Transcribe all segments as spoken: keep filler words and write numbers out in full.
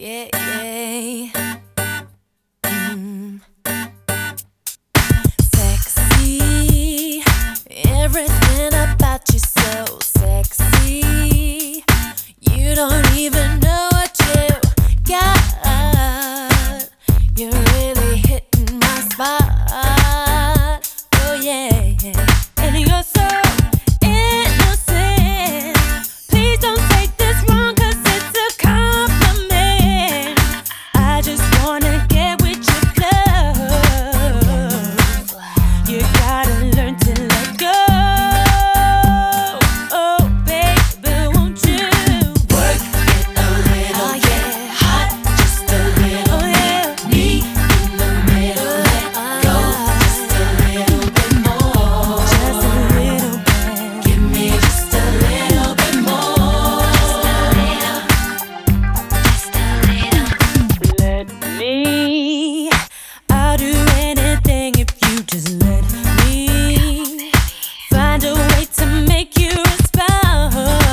yeah, yeah. Mm. Sexy, everything about you so sexy. You don't even know what you got. You're really hitting my spot. Oh yeah, yeah. And you're so innocent. Please don't take this wrong, 'cause it's a compliment. I just wanna get with your love. You gotta learn to let go. Oh baby, won't you work it a little, oh, get yeah. hot just a little Oh, bit. yeah. Me in the middle, let go just a little bit more. Just a little bit. Give me just a little bit more. Just a little, just a little. Let me. I'll do anything if you just let me. Find a way to make you respond.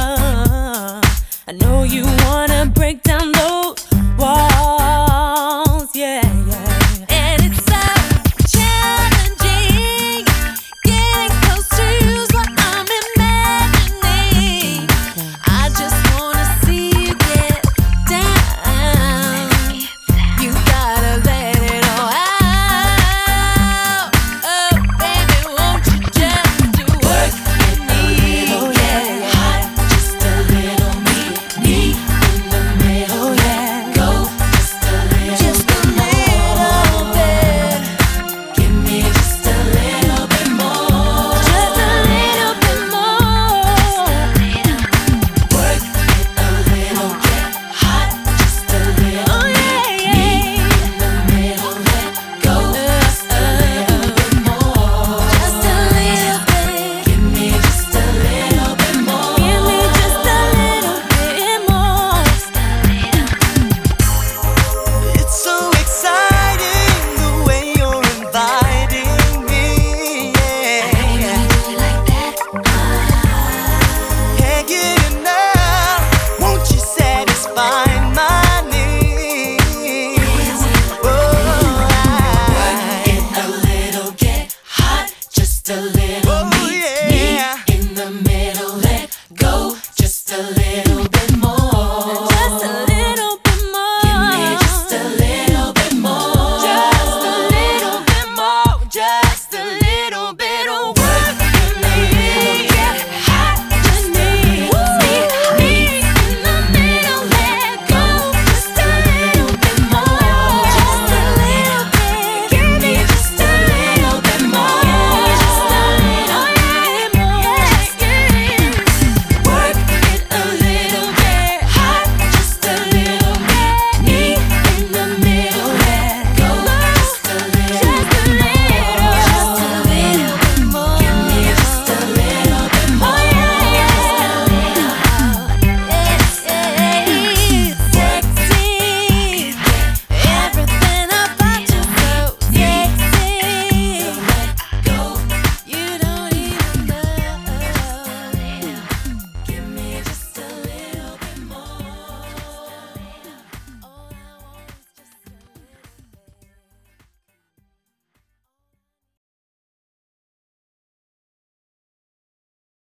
I know you wanna break down those walls, yeah, yeah. And it's so challenging. Getting close to you's what I'm imagining. I just wanna see you get down. You gotta let it all out. Oh, baby, won't you just do Work it it a little, get hot just a little. Me, me in the middle, Oh, let yeah. go just a little Just a bit little more. bit. Give me just a little bit more. Just a little bit more. Work it a little, get hot just a little. Oh, yeah, Me yeah. in the middle, let go just a little bit more. Just a little bit. Give me just a little bit more. Give me just a little bit more. It's so exciting the way you're inviting me. Yeah, can't get enough. Won't you satisfy my needs? Oh, Work I- it a little, get hot just a little. Oh, Me, yeah. me in the middle, let go just a little.